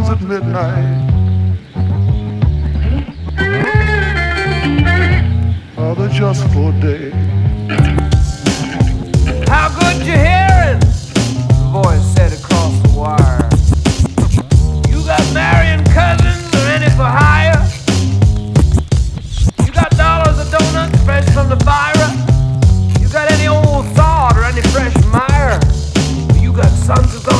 calls at midnight. Other just for a day. How good you hearing? The voice said across the wire. You got marrying cousins or any for hire? You got dollars of donuts fresh from the fire? You got any old sod or any fresh mire? You got sons of gold